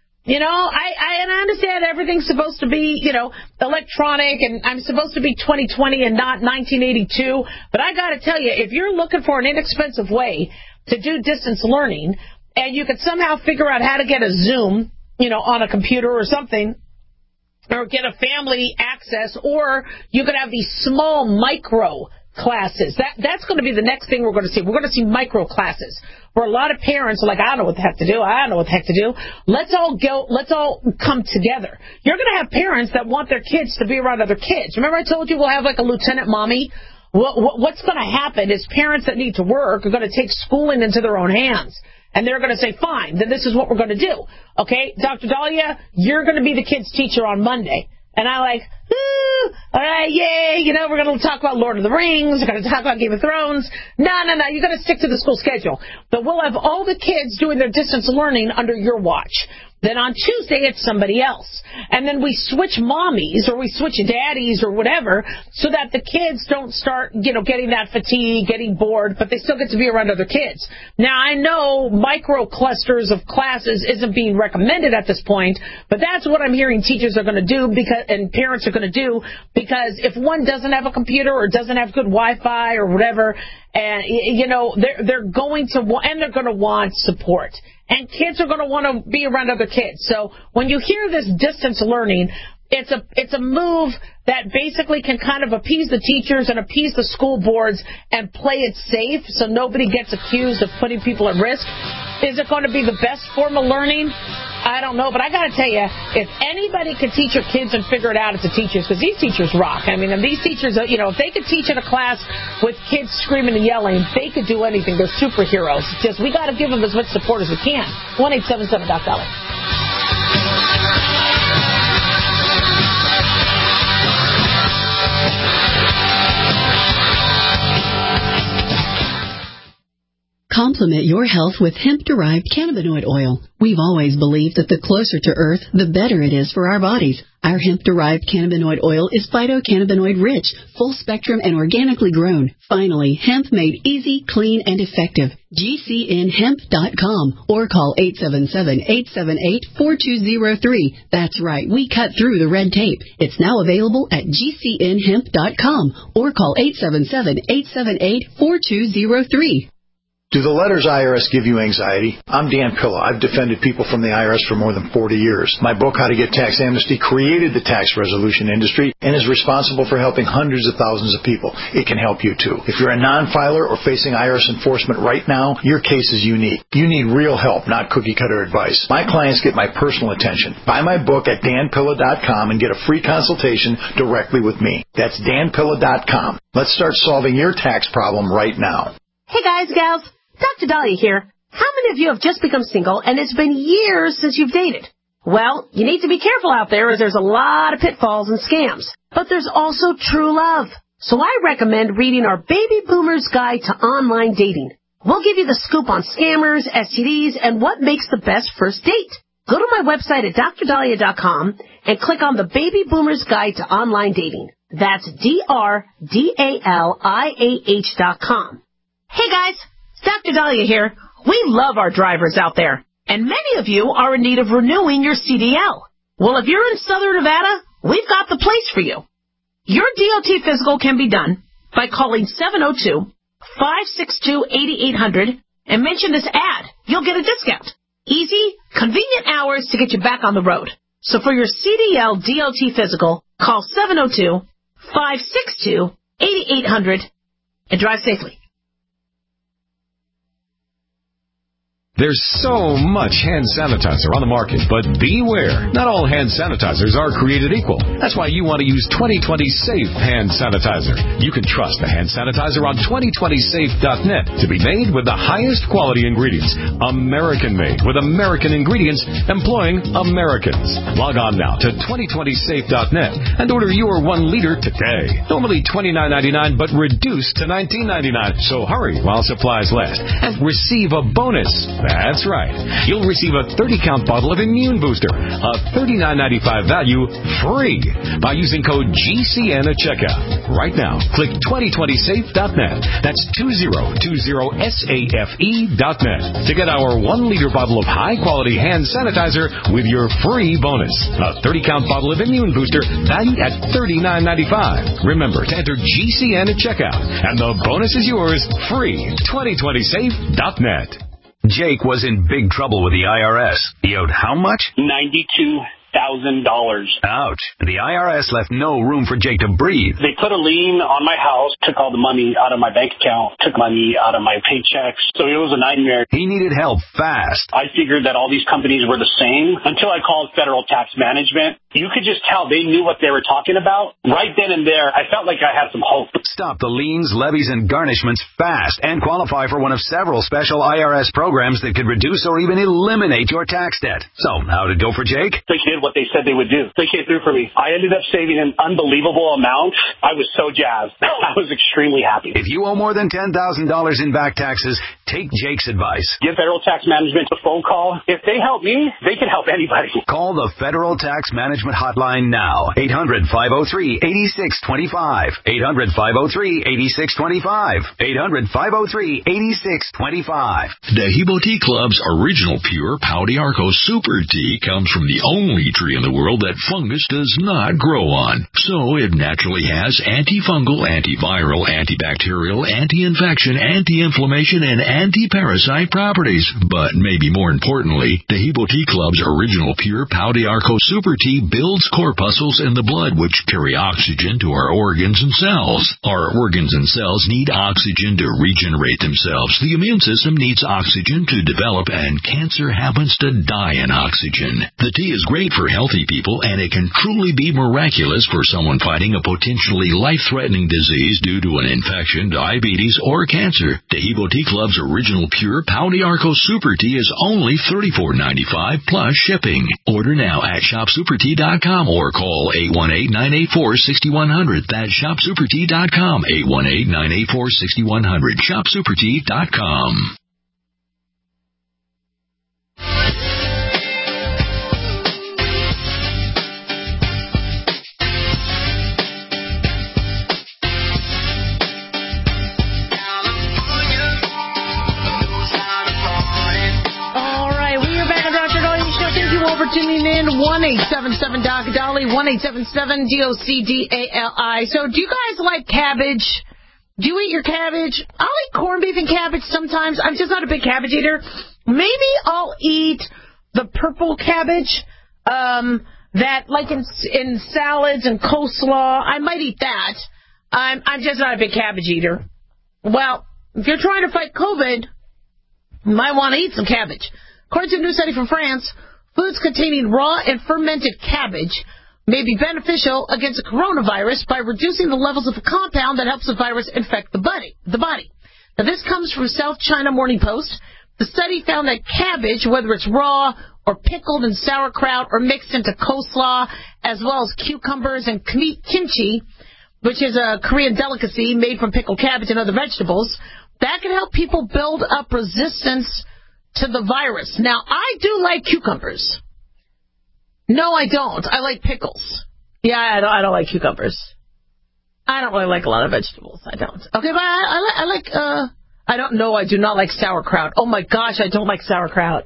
I understand everything's supposed to be, electronic, and I'm supposed to be 2020 and not 1982. But I got to tell you, if you're looking for an inexpensive way to do distance learning, and you could somehow figure out how to get a Zoom, on a computer or something, or get a family access, or you could have these small micro classes. That's going to be the next thing we're going to see. We're going to see micro classes where a lot of parents are like, I don't know what the heck to do. I don't know what the heck to do. Let's all come together. You're going to have parents that want their kids to be around other kids. Remember I told you we'll have like a lieutenant mommy? What's going to happen is parents that need to work are going to take schooling into their own hands. And they're going to say, fine, then this is what we're going to do. Okay, Dr. Dahlia, you're going to be the kid's teacher on Monday. And I'm like, all right, yay, we're going to talk about Lord of the Rings, we're going to talk about Game of Thrones. No, you got to stick to the school schedule. But we'll have all the kids doing their distance learning under your watch. Then on Tuesday, it's somebody else. And then we switch mommies or we switch daddies or whatever so that the kids don't start, getting that fatigue, getting bored, but they still get to be around other kids. Now, I know micro clusters of classes isn't being recommended at this point, but that's what I'm hearing teachers are going to do and parents are going to do, because if one doesn't have a computer or doesn't have good Wi-Fi or whatever, and, they're going to want support. And kids are going to want to be around other kids. So when you hear this distance learning, it's a move that basically can kind of appease the teachers and appease the school boards and play it safe so nobody gets accused of putting people at risk. Is it going to be the best form of learning? I don't know, but I got to tell you, if anybody could teach your kids and figure it out, it's the teachers, because these teachers rock. I mean, and these teachers, if they could teach in a class with kids screaming and yelling, they could do anything. They're superheroes. It's just, we got to give them as much support as we can. 1-877-DOC-DOLLAR. Complement your health with hemp-derived cannabinoid oil. We've always believed that the closer to Earth, the better it is for our bodies. Our hemp-derived cannabinoid oil is phytocannabinoid-rich, full-spectrum, and organically grown. Finally, hemp made easy, clean, and effective. GCNhemp.com or call 877-878-4203. That's right, we cut through the red tape. It's now available at GCNhemp.com or call 877-878-4203. Do the letters IRS give you anxiety? I'm Dan Pilla. I've defended people from the IRS for more than 40 years. My book, How to Get Tax Amnesty, created the tax resolution industry and is responsible for helping hundreds of thousands of people. It can help you too. If you're a non-filer or facing IRS enforcement right now, your case is unique. You need real help, not cookie-cutter advice. My clients get my personal attention. Buy my book at danpilla.com and get a free consultation directly with me. That's danpilla.com. Let's start solving your tax problem right now. Hey guys, gals. Dr. Dahlia here. How many of you have just become single and it's been years since you've dated? Well, you need to be careful out there as there's a lot of pitfalls and scams. But there's also true love. So I recommend reading our Baby Boomer's Guide to Online Dating. We'll give you the scoop on scammers, STDs, and what makes the best first date. Go to my website at drdahlia.com and click on the Baby Boomer's Guide to Online Dating. That's DRDALIAH.com. Hey guys! Dr. Dahlia here. We love our drivers out there, and many of you are in need of renewing your CDL. Well, if you're in Southern Nevada, we've got the place for you. Your DOT physical can be done by calling 702-562-8800 and mention this ad. You'll get a discount. Easy, convenient hours to get you back on the road. So for your CDL DOT physical, call 702-562-8800 and drive safely. There's so much hand sanitizer on the market, but beware. Not all hand sanitizers are created equal. That's why you want to use 2020 Safe Hand Sanitizer. You can trust the hand sanitizer on 2020safe.net to be made with the highest quality ingredients. American-made with American ingredients employing Americans. Log on now to 2020safe.net and order your 1 liter today. Normally $29.99, but reduced to $19.99. So hurry while supplies last and receive a bonus. That's right. You'll receive a 30-count bottle of Immune Booster, a $39.95 value, free by using code GCN at checkout. Right now, click 2020safe.net. That's 2020safe.net to get our 1-liter bottle of high-quality hand sanitizer with your free bonus. A 30-count bottle of Immune Booster valued at $39.95. Remember to enter GCN at checkout, and the bonus is yours, free. 2020safe.net. Jake was in big trouble with the IRS. He owed how much? $92,000. Ouch. The IRS left no room for Jake to breathe. They put a lien on my house, took all the money out of my bank account, took money out of my paychecks. So it was a nightmare. He needed help fast. I figured that all these companies were the same until I called Federal Tax Management. You could just tell they knew what they were talking about. Right then and there, I felt like I had some hope. Stop the liens, levies, and garnishments fast and qualify for one of several special IRS programs that could reduce or even eliminate your tax debt. So, how did it go for Jake? They did what they said they would do. They came through for me. I ended up saving an unbelievable amount. I was so jazzed. I was extremely happy. If you owe more than $10,000 in back taxes, take Jake's advice. Give Federal Tax Management a phone call. If they help me, they can help anybody. Call the Federal Tax Management Hotline now. 800-503-8625. 800-503-8625. 800-503-8625. Dehibo Tea Club's original pure Pau d'Arco Super Tea comes from the only tree in the world that fungus does not grow on. So it naturally has antifungal, antiviral, antibacterial, anti-infection, anti-inflammation, and anti-parasite properties. But maybe more importantly, Dehibo Tea Club's original pure Pau d'Arco Super Tea builds corpuscles in the blood which carry oxygen to our organs and cells. Our organs and cells need oxygen to regenerate themselves. The immune system needs oxygen to develop, and cancer happens to die in oxygen. The tea is great for healthy people, and it can truly be miraculous for someone fighting a potentially life-threatening disease due to an infection, diabetes, or cancer. Dehibo Tea Club's original pure Pau d'Arco Super Tea is only $34.95 plus shipping. Order now at shopsupertea.com or call 818-984-6100. That's shopsupertea.com, 818-984-6100, shopsupertea.com. For tuning in, 1-877-Doc-Dolly, 1-877-DOCDALI. So do you guys like cabbage? Do you eat your cabbage? I'll eat corned beef and cabbage sometimes. I'm just not a big cabbage eater. Maybe I'll eat the purple cabbage, that like in salads and coleslaw. I might eat that. I'm just not a big cabbage eater. Well, if you're trying to fight COVID, you might want to eat some cabbage. According to a new study from France, foods containing raw and fermented cabbage may be beneficial against the coronavirus by reducing the levels of a compound that helps the virus infect the body. Now, this comes from South China Morning Post. The study found that cabbage, whether it's raw or pickled in sauerkraut or mixed into coleslaw, as well as cucumbers and kimchi, which is a Korean delicacy made from pickled cabbage and other vegetables, that can help people build up resistance to the virus. Now, I do like cucumbers. No, I don't. I like pickles. Yeah, I don't like cucumbers. I don't really like a lot of vegetables. I don't. Okay, but I like, I don't know. I do not like sauerkraut. Oh, my gosh, I don't like sauerkraut.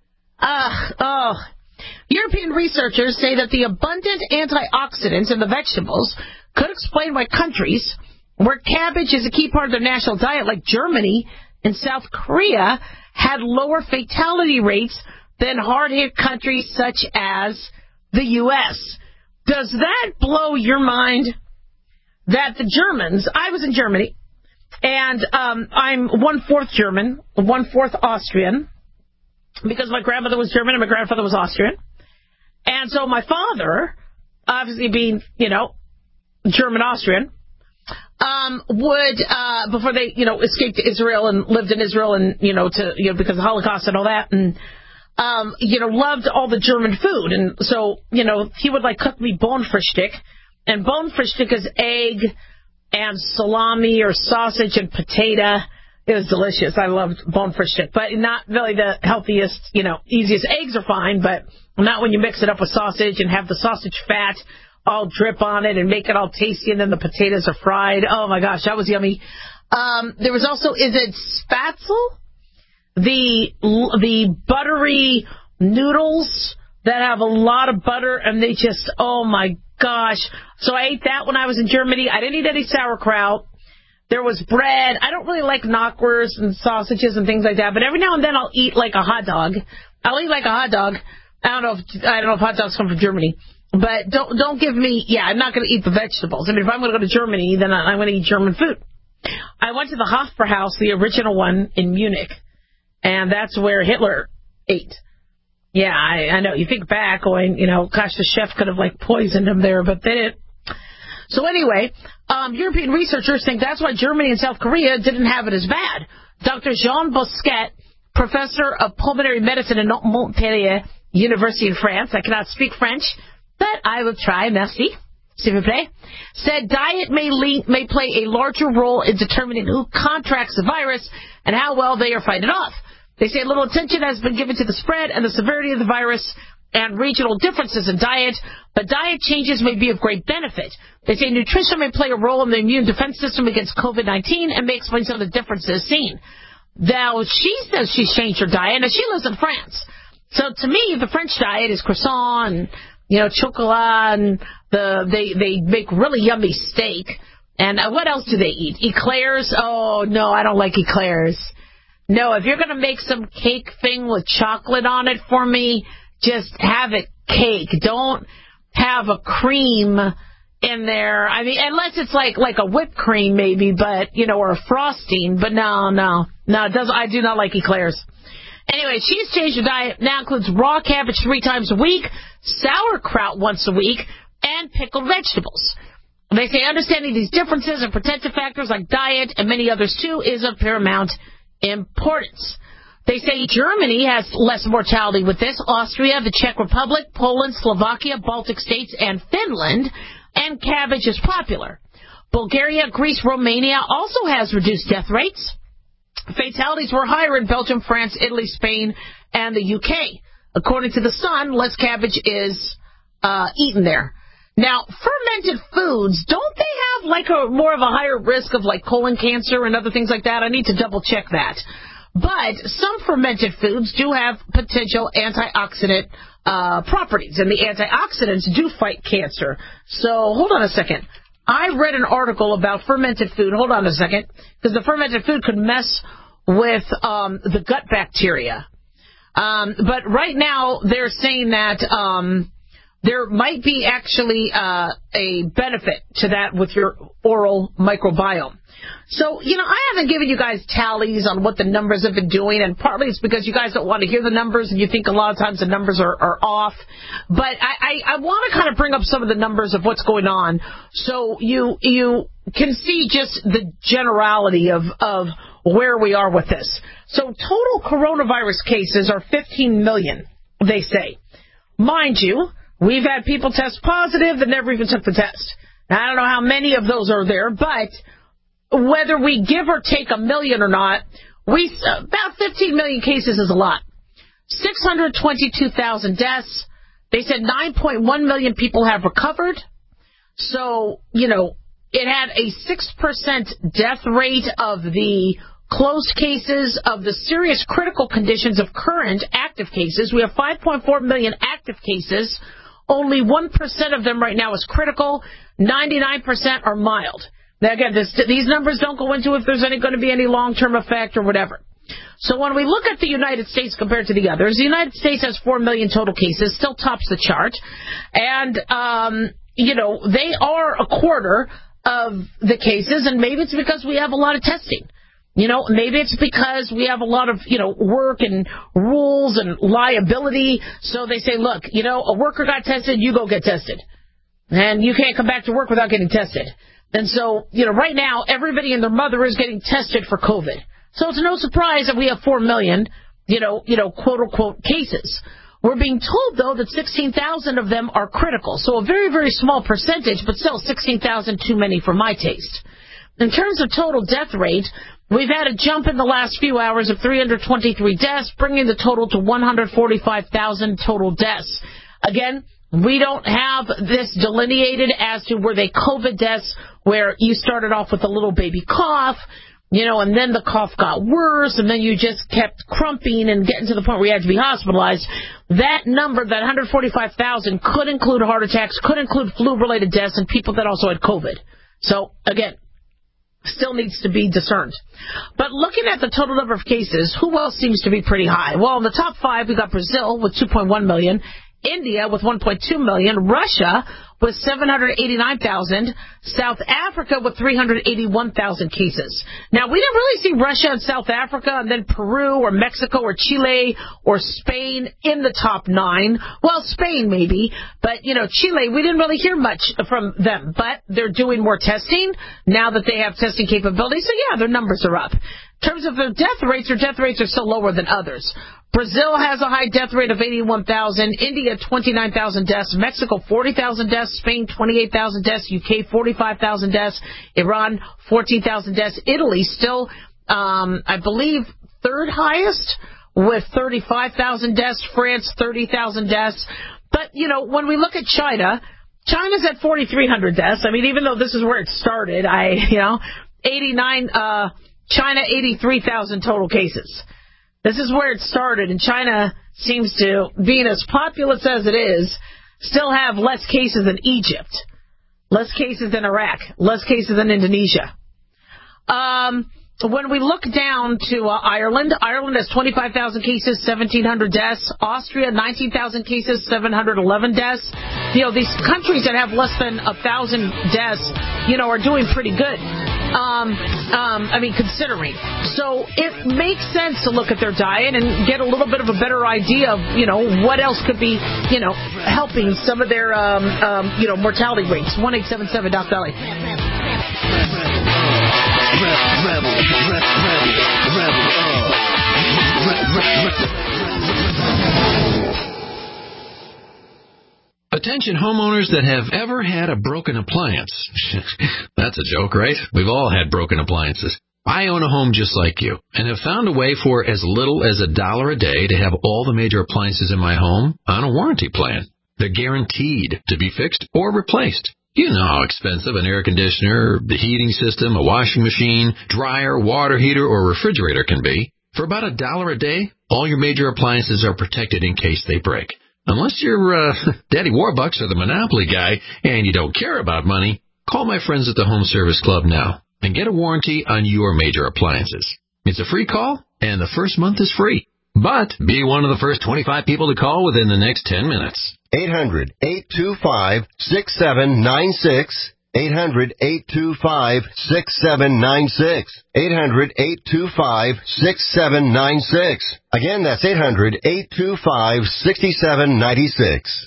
European researchers say that the abundant antioxidants in the vegetables could explain why countries where cabbage is a key part of their national diet, like Germany and South Korea, had lower fatality rates than hard-hit countries such as the U.S. Does that blow your mind? That the Germans, I was in Germany, and I'm 1/4 German, 1/4 Austrian, because my grandmother was German and my grandfather was Austrian. And so my father, obviously being, German-Austrian, would, before they, escaped to Israel and lived in Israel and, because of the Holocaust and all that, and, loved all the German food. And so, he would, cook me Bonfrühstück. And Bonfrühstück is egg and salami or sausage and potato. It was delicious. I loved Bonfrühstück. But not really the healthiest, easiest. Eggs are fine, but not when you mix it up with sausage and have the sausage fat all drip on it and make it all tasty, and then the potatoes are fried. Oh, my gosh, that was yummy. There was also, is it Spätzle? The buttery noodles that have a lot of butter, and they just, oh, my gosh. So I ate that when I was in Germany. I didn't eat any sauerkraut. There was bread. I don't really like knockwurst and sausages and things like that, but every now and then I'll eat like a hot dog. I'll eat like a hot dog. I don't know if hot dogs come from Germany. But don't give me, I'm not going to eat the vegetables. I mean, if I'm going to go to Germany, then I'm going to eat German food. I went to the Hofbrauhaus, the original one in Munich, and that's where Hitler ate. Yeah, I know. You think back going, gosh, the chef could have poisoned him there, but they didn't. So anyway, European researchers think that's why Germany and South Korea didn't have it as bad. Dr. Jean Bosquet, professor of pulmonary medicine at Montpellier University in France, I cannot speak French, but I will try. Merci. S'il vous plaît. Said diet may play a larger role in determining who contracts the virus and how well they are fighting it off. They say little attention has been given to the spread and the severity of the virus and regional differences in diet, but diet changes may be of great benefit. They say nutrition may play a role in the immune defense system against COVID-19 and may explain some of the differences seen. Now, she says she's changed her diet, and she lives in France. So to me, the French diet is croissant and chocolat, and they make really yummy steak. And what else do they eat? Eclairs? Oh, no, I don't like eclairs. No, if you're going to make some cake thing with chocolate on it for me, just have it cake. Don't have a cream in there. I mean, unless it's like a whipped cream maybe, but, or a frosting. But no, I do not like eclairs. Anyway, she's changed her diet. Now includes raw cabbage 3 times a week, sauerkraut once a week, and pickled vegetables. They say understanding these differences and protective factors like diet and many others too is of paramount importance. They say Germany has less mortality with this. Austria, the Czech Republic, Poland, Slovakia, Baltic states, and Finland. And cabbage is popular. Bulgaria, Greece, Romania also has reduced death rates. Fatalities were higher in Belgium, France, Italy, Spain, and the UK. According to The Sun, less cabbage is eaten there. Now, fermented foods, don't they have more of a higher risk of colon cancer and other things like that? I need to double check that. But some fermented foods do have potential antioxidant properties, and the antioxidants do fight cancer. So hold on a second. I read an article about fermented food. Hold on a second, because the fermented food could mess with the gut bacteria. But right now they're saying that there might be actually a benefit to that with your oral microbiome. So, I haven't given you guys tallies on what the numbers have been doing, and partly it's because you guys don't want to hear the numbers, and you think a lot of times the numbers are off. But I want to kind of bring up some of the numbers of what's going on so you can see just the generality of where we are with this. So total coronavirus cases are 15 million, they say. Mind you, we've had people test positive that never even took the test. Now, I don't know how many of those are there, but whether we give or take a million or not, about 15 million cases is a lot. 622,000 deaths. They said 9.1 million people have recovered. So, it had a 6% death rate of the closed cases. Of the serious critical conditions of current active cases, we have 5.4 million active cases. Only 1% of them right now is critical. 99% are mild. Now, again, these numbers don't go into if there's going to be any long-term effect or whatever. So when we look at the United States compared to the others, the United States has 4 million total cases, still tops the chart. And, they are a quarter of the cases, and maybe it's because we have a lot of testing. Maybe it's because we have a lot of, work and rules and liability. So they say, look, a worker got tested, you go get tested. And you can't come back to work without getting tested. And so, right now, everybody and their mother is getting tested for COVID. So it's no surprise that we have 4 million, quote unquote cases. We're being told, though, that 16,000 of them are critical. So a very, very small percentage, but still 16,000 too many for my taste. In terms of total death rate, we've had a jump in the last few hours of 323 deaths, bringing the total to 145,000 total deaths. Again, we don't have this delineated as to were they COVID deaths where you started off with a little baby cough, and then the cough got worse, and then you just kept crumping and getting to the point where you had to be hospitalized. That number, that 145,000, could include heart attacks, could include flu-related deaths, and people that also had COVID. So, again, still needs to be discerned. But looking at the total number of cases, who else seems to be pretty high? Well, in the top 5, we got Brazil with 2.1 million, India with 1.2 million, Russia with 789,000, South Africa with 381,000 cases. Now, we didn't really see Russia and South Africa and then Peru or Mexico or Chile or Spain in the top 9. Well, Spain maybe, but, Chile, we didn't really hear much from them. But they're doing more testing now that they have testing capabilities. So, yeah, their numbers are up. In terms of their death rates are still lower than others. Brazil has a high death rate of 81,000, India 29,000 deaths, Mexico 40,000 deaths, Spain 28,000 deaths, UK 45,000 deaths, Iran 14,000 deaths, Italy still, I believe, third highest with 35,000 deaths, France 30,000 deaths. But, when we look at China's at 4,300 deaths. I mean, even though this is where it started, 89, China 83,000 total cases. This is where it started, and China seems to, being as populous as it is, still have less cases than Egypt, less cases than Iraq, less cases than Indonesia. When we look down to Ireland has 25,000 cases, 1,700 deaths. Austria, 19,000 cases, 711 deaths. These countries that have less than 1,000 deaths, are doing pretty good. Considering. So it makes sense to look at their diet and get a little bit of a better idea of, what else could be, helping some of their, mortality rates. 1-877 Doc Valley. Attention homeowners that have ever had a broken appliance. That's a joke, right? We've all had broken appliances. I own a home just like you and have found a way for as little as $1 a day to have all the major appliances in my home on a warranty plan. They're guaranteed to be fixed or replaced. You know how expensive an air conditioner, the heating system, a washing machine, dryer, water heater, or refrigerator can be. For about $1 a day, all your major appliances are protected in case they break. Unless you're Daddy Warbucks or the Monopoly guy and you don't care about money, Call my friends at the Home Service Club now and get a warranty on your major appliances. It's a free call, and the first month is free. But be one of the first 25 people to call within the next 10 minutes. 800-825-6796. 800-825-6796. 800-825-6796. Again, that's 800-825-6796.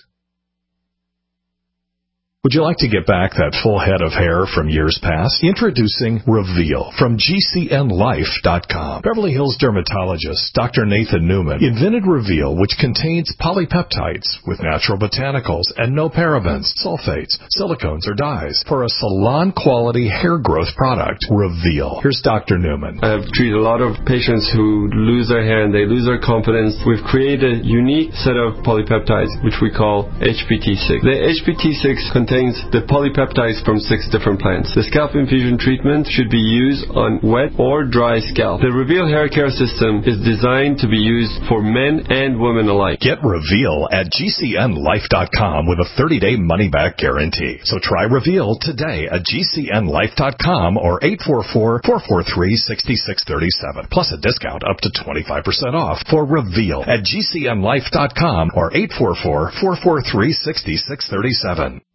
Would you like to get back that full head of hair from years past? Introducing Reveal from GCNLife.com. Beverly Hills dermatologist Dr. Nathan Newman invented Reveal, which contains polypeptides with natural botanicals and no parabens, sulfates, silicones, or dyes for a salon-quality hair growth product. Reveal. Here's Dr. Newman. I've treated a lot of patients who lose their hair and they lose their confidence. We've created a unique set of polypeptides, which we call HPT6. The HPT6 contains the polypeptides from 6 different plants. The scalp infusion treatment should be used on wet or dry scalp. The Reveal hair care system is designed to be used for men and women alike. Get Reveal at GCNLife.com with a 30-day money-back guarantee. So try Reveal today at GCNLife.com or 844-443-6637. Plus a discount up to 25% off for Reveal at GCNLife.com or 844-443-6637.